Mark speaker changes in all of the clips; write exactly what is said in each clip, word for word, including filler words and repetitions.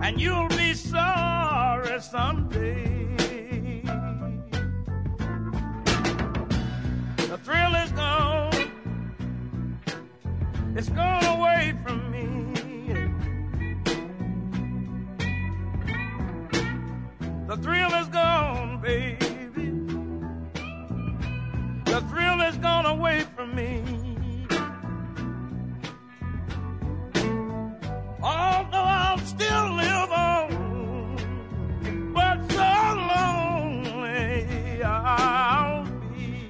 Speaker 1: and you'll be sorry someday. The thrill is gone, it's gone away from me. The thrill is gone, baby. The thrill is gone away from me. Although I'll still live on, but so lonely I'll be.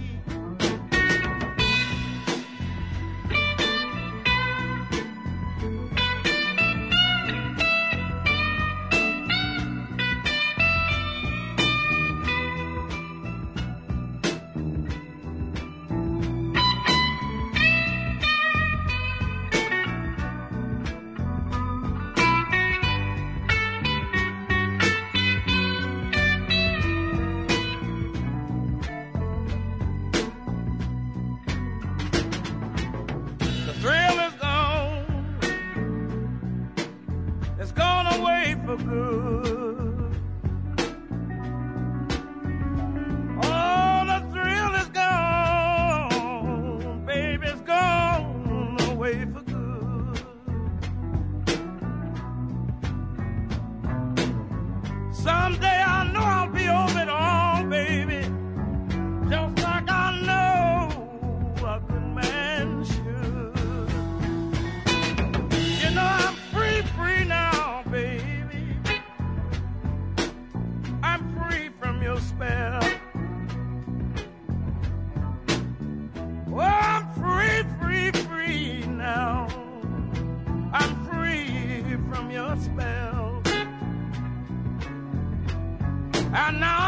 Speaker 1: For good. Oh, the thrill is gone, baby, it's gone away for good. Someday I know I'll be over it all, baby, just like I know a good man should. You know I'm free, free now, baby. Your spell. Oh, I'm free, free, free now. I'm free from your spell. And now